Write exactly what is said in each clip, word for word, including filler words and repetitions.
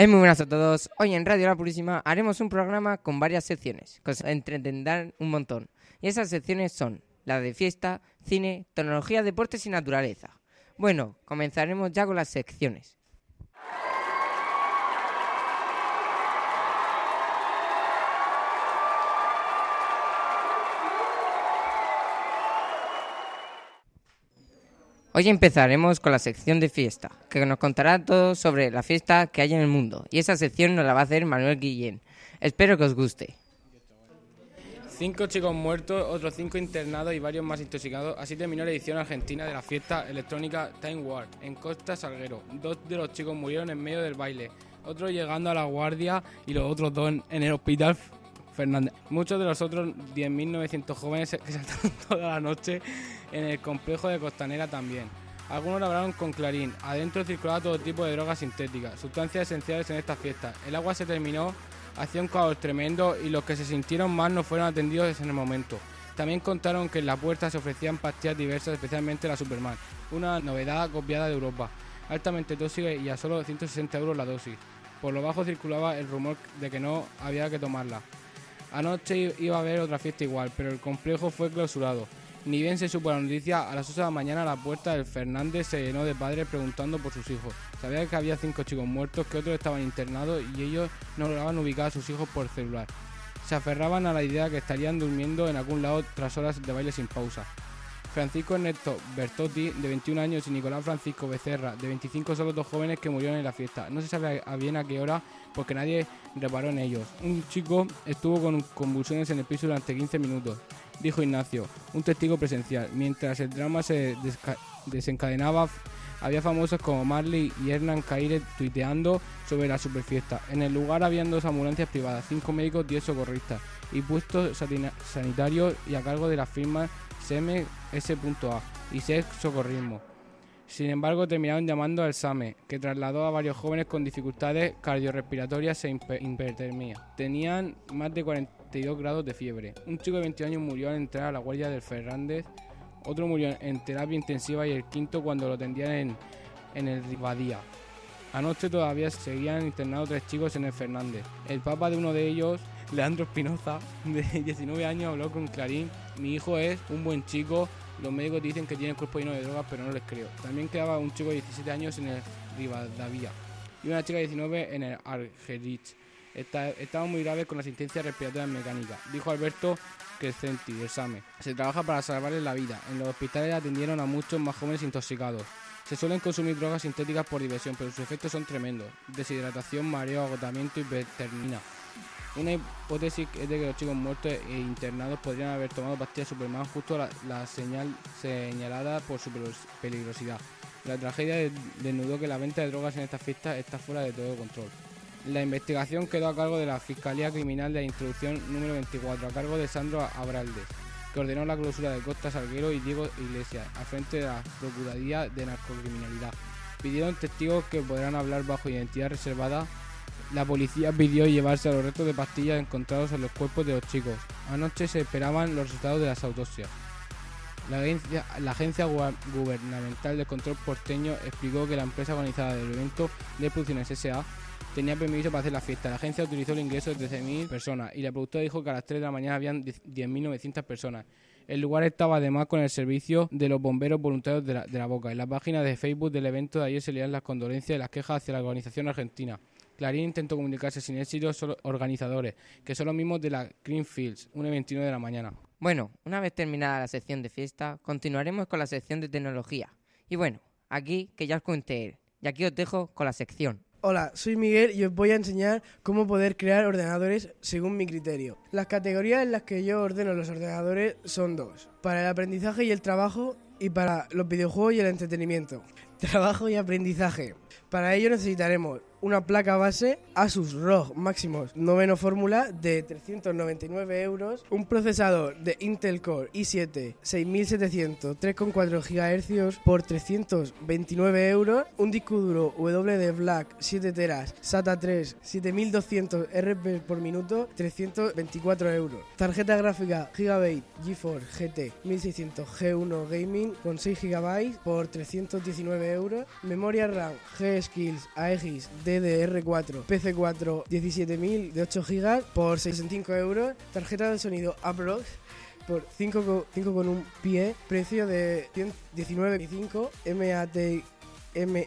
Hey, muy buenas a todos. Hoy en Radio La Purísima haremos un programa con varias secciones que os entretendrán un montón. Y esas secciones son la de fiesta, cine, tecnología, deportes y naturaleza. Bueno, comenzaremos ya con las secciones. Hoy empezaremos con la sección de fiesta, que nos contará todo sobre la fiesta que hay en el mundo. Y esa sección nos la va a hacer Manuel Guillén. Espero que os guste. Cinco chicos muertos, otros cinco internados y varios más intoxicados. Así terminó la edición argentina de la fiesta electrónica Time Warp en Costa Salguero. Dos de los chicos murieron en medio del baile, otros llegando a la guardia y los otros dos en el hospital Fernández. Muchos de los otros diez mil novecientos jóvenes que saltaron toda la noche en el complejo de Costanera también. Algunos labraron con Clarín. Adentro circulaba todo tipo de drogas sintéticas, sustancias esenciales en esta fiesta. El agua se terminó, hacía un caos tremendo y los que se sintieron mal no fueron atendidos en el momento. También contaron que en la puerta se ofrecían pastillas diversas, especialmente la Superman, una novedad copiada de Europa, altamente tóxica y a solo ciento sesenta euros la dosis. Por lo bajo circulaba el rumor de que no había que tomarla. Anoche iba a haber otra fiesta igual, pero el complejo fue clausurado. Ni bien se supo la noticia, a las ocho de la mañana la puerta del Fernández se llenó de padres preguntando por sus hijos. Sabían que había cinco chicos muertos, que otros estaban internados y ellos no lograban ubicar a sus hijos por celular. Se aferraban a la idea que estarían durmiendo en algún lado tras horas de baile sin pausa. Francisco Ernesto Bertotti, de veintiún años, y Nicolás Francisco Becerra, de veinticinco, son los dos jóvenes que murieron en la fiesta. No se sabe a bien a qué hora porque nadie reparó en ellos. Un chico estuvo con convulsiones en el piso durante quince minutos, dijo Ignacio, un testigo presencial. Mientras el drama se desencadenaba, había famosos como Marley y Hernán Caire tuiteando sobre la superfiesta. En el lugar habían dos ambulancias privadas, cinco médicos, diez socorristas y puestos sanitarios y a cargo de las firmas S M S A y S E C Socorrismo. Sin embargo, terminaron llamando al SAME, que trasladó a varios jóvenes con dificultades cardiorrespiratorias e hipertermia. Tenían más de cuarenta y dos grados de fiebre. Un chico de veinte años murió al entrar a la guardia del Fernández, otro murió en terapia intensiva y el quinto cuando lo atendían en, en el Rivadía. Anoche todavía seguían internados tres chicos en el Fernández. El papá de uno de ellos, Leandro Espinoza, de diecinueve años, habló con Clarín. Mi hijo es un buen chico, los médicos dicen que tiene el cuerpo lleno de drogas, pero no les creo. También quedaba un chico de diecisiete años en el Rivadavia y una chica de diecinueve en el Argerich. Está, estaban muy graves con asistencia respiratoria mecánica, dijo Alberto Crescenti, del SAME. Se trabaja para salvarles la vida. En los hospitales atendieron a muchos más jóvenes intoxicados. Se suelen consumir drogas sintéticas por diversión, pero sus efectos son tremendos. Deshidratación, mareo, agotamiento y hipertermia. Una hipótesis es de que los chicos muertos e internados podrían haber tomado pastillas Superman justo la, la señal señalada por su peligrosidad. La tragedia desnudó que la venta de drogas en estas fiestas está fuera de todo control. La investigación quedó a cargo de la Fiscalía Criminal de la Instrucción número veinticuatro, a cargo de Sandro Abraldes, que ordenó la clausura de Costa Salguero, y Diego Iglesias, al frente de la Procuraduría de Narcocriminalidad. Pidieron testigos que podrán hablar bajo identidad reservada. La policía pidió llevarse a los restos de pastillas encontrados en los cuerpos de los chicos. Anoche se esperaban los resultados de las autopsias. La agencia, la agencia Gubernamental de Control porteño explicó que la empresa organizada del evento de Producciones S A tenía permiso para hacer la fiesta. La agencia autorizó el ingreso de trece mil personas y la productora dijo que a las tres de la mañana habían diez mil novecientas personas. El lugar estaba además con el servicio de los bomberos voluntarios de la, de la Boca. En la página de Facebook del evento de ayer se leían las condolencias y las quejas hacia la organización argentina. Clarín intentó comunicarse sin éxito a los organizadores, que son los mismos de la Greenfields, una y veintinueve de la mañana. Bueno, una vez terminada la sección de fiesta, continuaremos con la sección de tecnología. Y bueno, aquí que ya os conté él, y aquí os dejo con la sección. Hola, soy Miguel y os voy a enseñar cómo poder crear ordenadores según mi criterio. Las categorías en las que yo ordeno los ordenadores son dos: para el aprendizaje y el trabajo, y para los videojuegos y el entretenimiento. Trabajo y aprendizaje. Para ello necesitaremos una placa base Asus R O G Maximus noveno fórmula de trescientos noventa y nueve euros, un procesador de Intel Core i siete seis mil setecientos tres coma cuatro gigahercios por trescientos veintinueve euros, un disco duro W D Black siete teras SATA tres siete mil doscientos R P por minuto, trescientos veinticuatro euros, tarjeta gráfica Gigabyte GeForce G T mil seiscientos G uno Gaming con seis gigabytes por trescientos diecinueve euros. Memoria RAM G-Skills Aegis D D R cuatro P C cuatro diecisiete mil de ocho gigas por sesenta y cinco euros. Tarjeta de sonido Aprox por cinco con un pie, precio de diecinueve veinticinco. M A T M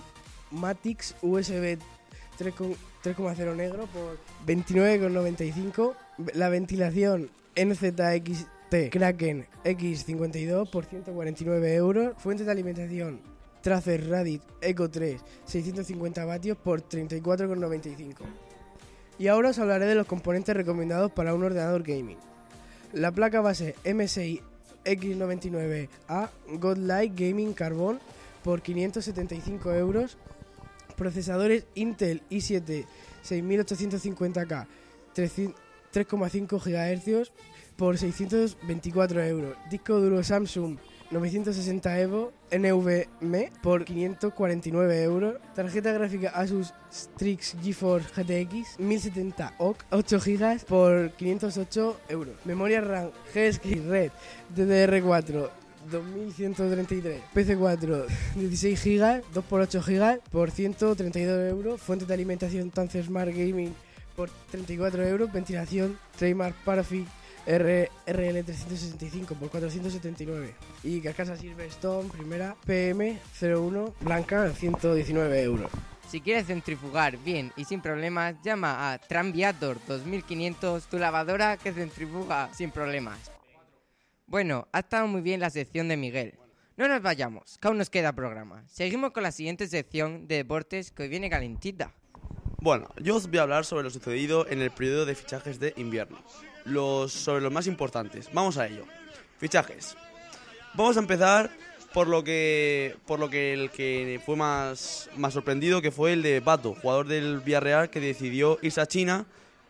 Matix U S B tres coma cero negro por veintinueve con noventa y cinco. La ventilación N Z X T Kraken X cincuenta y dos por ciento cuarenta y nueve euros. Fuente de alimentación Tracer Radix Eco tres seiscientos cincuenta vatios por treinta y cuatro con noventa y cinco. Y ahora os hablaré de los componentes recomendados para un ordenador gaming. La placa base M S I X noventa y nueve A Godlike Gaming Carbon por quinientos setenta y cinco euros. Procesadores Intel i siete seis mil ochocientos cincuenta K tres coma cinco gigahercios por seiscientos veinticuatro euros. Disco duro Samsung novecientos sesenta Evo NVMe por quinientos cuarenta y nueve euros. Tarjeta gráfica Asus Strix GeForce G T X mil setenta O C ocho gigas por quinientos ocho euros. Memoria RAM G-Skill Red D D R cuatro dos mil ciento treinta y tres. P C cuatro dieciséis gigas dos por ocho gigas por ciento treinta y dos euros. Fuente de alimentación Tance Smart Gaming por treinta y cuatro euros. Ventilación Trademark Paraffin R L trescientos sesenta y cinco por cuatrocientos setenta y nueve. Y carcasa Silverstone primera P M cero uno blanca ciento diecinueve euros. Si quieres centrifugar bien y sin problemas, llama a Tramviator dos mil quinientos, tu lavadora que centrifuga sin problemas. Bueno, ha estado muy bien la sección de Miguel. No nos vayamos, que aún nos queda programa. Seguimos con la siguiente sección de deportes que hoy viene calentita. Bueno, yo os voy a hablar sobre lo sucedido en el periodo de fichajes de invierno. Los, sobre los más importantes. Vamos a ello. Fichajes. Vamos a empezar por lo que por lo que el que fue más, más sorprendido, que fue el de Pato, jugador del Villarreal, que decidió irse a China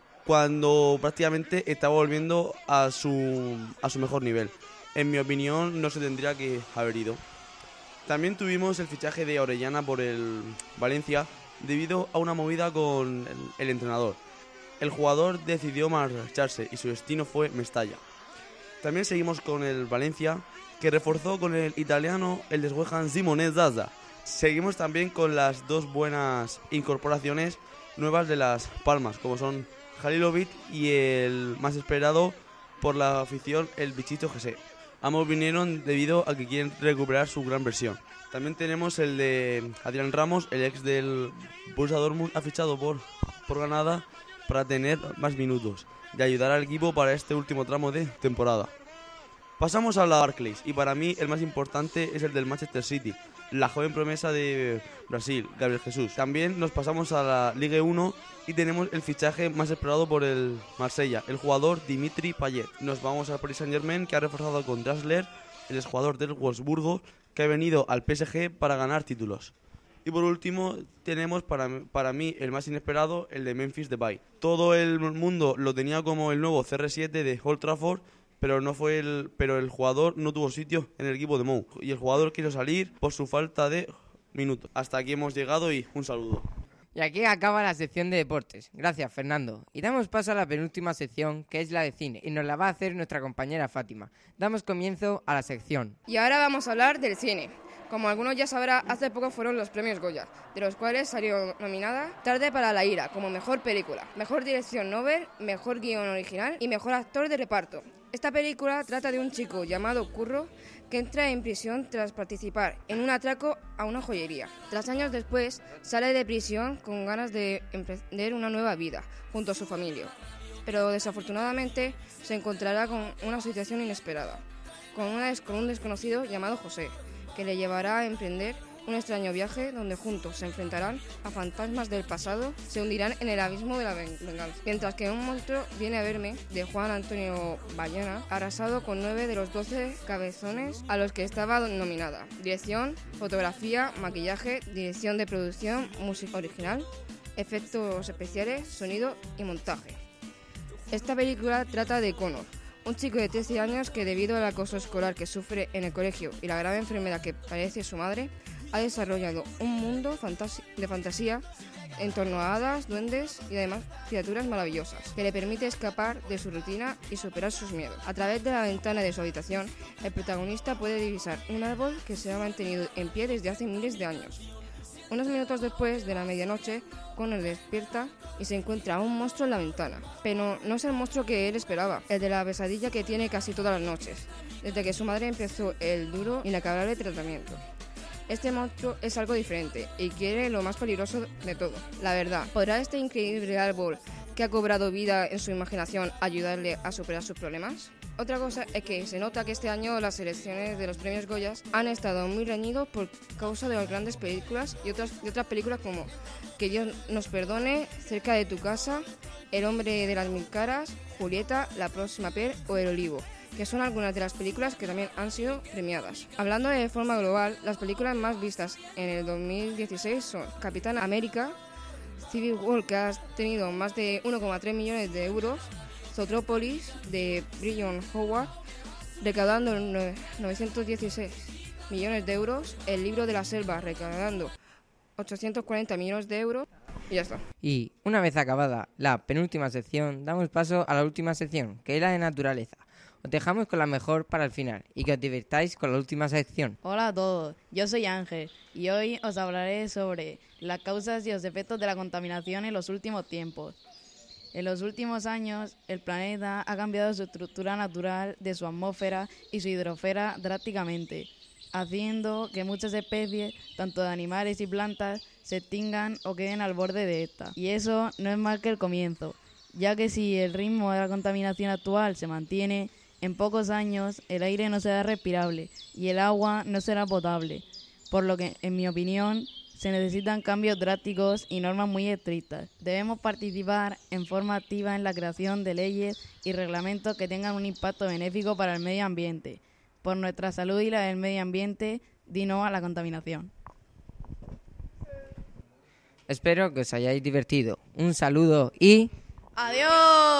cuando prácticamente estaba volviendo a su, a su mejor nivel. En mi opinión, no se tendría que haber ido. También tuvimos el fichaje de Orellana por el Valencia debido a una movida con el, el entrenador. El jugador decidió marcharse y su destino fue Mestalla. También seguimos con el Valencia, que reforzó con el italiano el West Simone Zaza. Seguimos también con las dos buenas incorporaciones nuevas de Las Palmas, como son Halilovic y el más esperado por la afición, el Bichito G C. Ambos vinieron debido a que quieren recuperar su gran versión. También tenemos el de Adrián Ramos, el ex del Borussia Dortmund, ha fichado por, por Granada para tener más minutos y ayudar al equipo para este último tramo de temporada. Pasamos a la Barclays y para mí el más importante es el del Manchester City, la joven promesa de Brasil, Gabriel Jesús. También nos pasamos a la Ligue uno y tenemos el fichaje más esperado por el Marsella, el jugador Dimitri Payet. Nos vamos al Paris Saint-Germain, que ha reforzado con Draxler, el exjugador del Wolfsburgo, que ha venido al P S G para ganar títulos. Y por último tenemos para, para mí el más inesperado, el de Memphis Depay. Todo el mundo lo tenía como el nuevo C R siete de Old Trafford, pero no fue el pero el jugador no tuvo sitio en el equipo de Mou y el jugador quiso salir por su falta de minutos. Hasta aquí hemos llegado y un saludo. Y aquí acaba la sección de deportes. Gracias, Fernando. Y damos paso a la penúltima sección, que es la de cine, y nos la va a hacer nuestra compañera Fátima. Damos comienzo a la sección. Y ahora vamos a hablar del cine. Como algunos ya sabrán, hace poco fueron los premios Goya, de los cuales salió nominada Tarde para la ira como mejor película, mejor dirección novel, mejor guión original y mejor actor de reparto. Esta película trata de un chico llamado Curro que entra en prisión tras participar en un atraco a una joyería. Tras años después, sale de prisión con ganas de emprender una nueva vida junto a su familia. Pero desafortunadamente se encontrará con una situación inesperada, con, una, con un desconocido llamado José, que le llevará a emprender un extraño viaje donde juntos se enfrentarán a fantasmas del pasado, se hundirán en el abismo de la venganza. Mientras que Un monstruo viene a verme, de Juan Antonio Bayona, arrasado con nueve de los doce cabezones a los que estaba nominada. Dirección, fotografía, maquillaje, dirección de producción, música original, efectos especiales, sonido y montaje. Esta película trata de Connor, un chico de trece años que, debido al acoso escolar que sufre en el colegio y la grave enfermedad que padece su madre, ha desarrollado un mundo fantasi- de fantasía en torno a hadas, duendes y además criaturas maravillosas, que le permite escapar de su rutina y superar sus miedos. A través de la ventana de su habitación, el protagonista puede divisar un árbol que se ha mantenido en pie desde hace miles de años. Unos minutos después de la medianoche, Connor despierta y se encuentra a un monstruo en la ventana. Pero no es el monstruo que él esperaba, el de la pesadilla que tiene casi todas las noches, desde que su madre empezó el duro e inacabable tratamiento. Este monstruo es algo diferente y quiere lo más peligroso de todo, la verdad. ¿Podrá este increíble árbol que ha cobrado vida en su imaginación ayudarle a superar sus problemas? Otra cosa es que se nota que este año las elecciones de los premios Goya han estado muy reñidos por causa de las grandes películas y otras, de otras películas como Que Dios nos perdone, Cerca de tu casa, El hombre de las mil caras, Julieta, La próxima Per o El olivo, que son algunas de las películas que también han sido premiadas. Hablando de forma global, las películas más vistas en el dos mil dieciséis son Capitán América, Civil War, que ha tenido más de uno coma tres millones de euros, Zootropolis, de Brian Howard, recaudando novecientos dieciséis millones de euros, El libro de la selva, recaudando ochocientos cuarenta millones de euros, y ya está. Y una vez acabada la penúltima sección, damos paso a la última sección, que es la de naturaleza. Os dejamos con la mejor para el final y que os divirtáis con la última sección. Hola a todos, yo soy Ángel y hoy os hablaré sobre las causas y los efectos de la contaminación en los últimos tiempos. En los últimos años, el planeta ha cambiado su estructura natural de su atmósfera y su hidrosfera drásticamente, haciendo que muchas especies, tanto de animales y plantas, se extingan o queden al borde de esta. Y eso no es más que el comienzo, ya que si el ritmo de la contaminación actual se mantiene, en pocos años el aire no será respirable y el agua no será potable, por lo que, en mi opinión, se necesitan cambios drásticos y normas muy estrictas. Debemos participar en forma activa en la creación de leyes y reglamentos que tengan un impacto benéfico para el medio ambiente. Por nuestra salud y la del medio ambiente, di no a la contaminación. Espero que os hayáis divertido. Un saludo y... ¡Adiós!